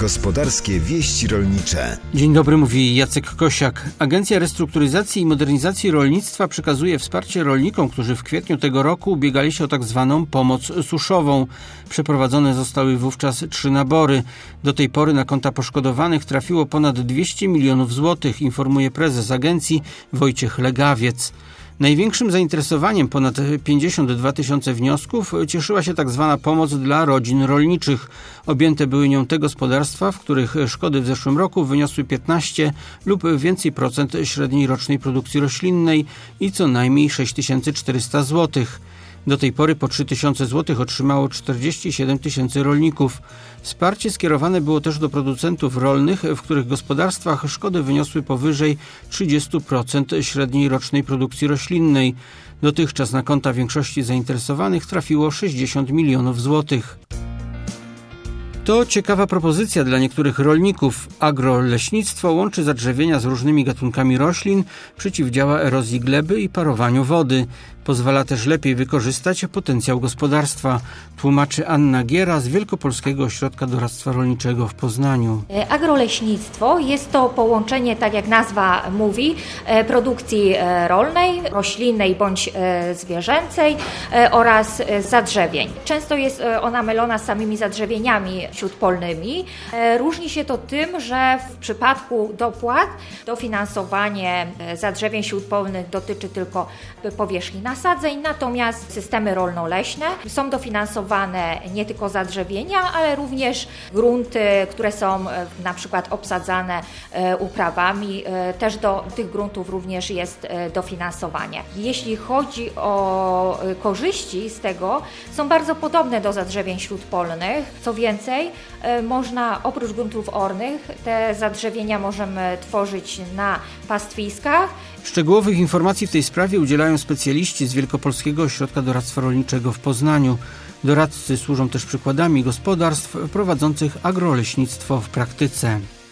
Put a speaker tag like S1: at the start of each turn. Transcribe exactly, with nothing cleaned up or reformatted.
S1: Gospodarskie wieści rolnicze.
S2: Dzień dobry, mówi Jacek Kosiak. Agencja Restrukturyzacji i Modernizacji Rolnictwa przekazuje wsparcie rolnikom, którzy w kwietniu tego roku ubiegali się o tak zwaną pomoc suszową. Przeprowadzone zostały wówczas trzy nabory. Do tej pory na konta poszkodowanych trafiło ponad dwieście milionów złotych, informuje prezes agencji Wojciech Legawiec. Największym zainteresowaniem, ponad pięćdziesiąt dwa tysiące wniosków, cieszyła się tak zwana pomoc dla rodzin rolniczych. Objęte były nią te gospodarstwa, w których szkody w zeszłym roku wyniosły piętnaście lub więcej procent średniej rocznej produkcji roślinnej i co najmniej sześć tysięcy czterysta złotych. Do tej pory po trzy tysiące złotych otrzymało czterdzieści siedem tysięcy rolników. Wsparcie skierowane było też do producentów rolnych, w których gospodarstwach szkody wyniosły powyżej trzydzieści procent średniej rocznej produkcji roślinnej. Dotychczas na konta większości zainteresowanych trafiło sześćdziesiąt milionów złotych. To ciekawa propozycja dla niektórych rolników. Agroleśnictwo łączy zadrzewienia z różnymi gatunkami roślin, przeciwdziała erozji gleby i parowaniu wody. Pozwala też lepiej wykorzystać potencjał gospodarstwa, tłumaczy Anna Giera z Wielkopolskiego Ośrodka Doradztwa Rolniczego w Poznaniu.
S3: Agroleśnictwo jest to połączenie, tak jak nazwa mówi, produkcji rolnej, roślinnej bądź zwierzęcej oraz zadrzewień. Często jest ona mylona z samymi zadrzewieniami śródpolnymi. Różni się to tym, że w przypadku dopłat dofinansowanie zadrzewień śródpolnych dotyczy tylko powierzchni nasadzeń, natomiast systemy rolno-leśne są dofinansowane nie tylko zadrzewienia, ale również grunty, które są na przykład obsadzane uprawami, też do tych gruntów również jest dofinansowanie. Jeśli chodzi o korzyści z tego, są bardzo podobne do zadrzewień śródpolnych. Co więcej, można oprócz gruntów ornych te zadrzewienia możemy tworzyć na pastwiskach.
S2: Szczegółowych informacji w tej sprawie udzielają specjaliści z Wielkopolskiego Ośrodka Doradztwa Rolniczego w Poznaniu. Doradcy służą też przykładami gospodarstw prowadzących agroleśnictwo w praktyce.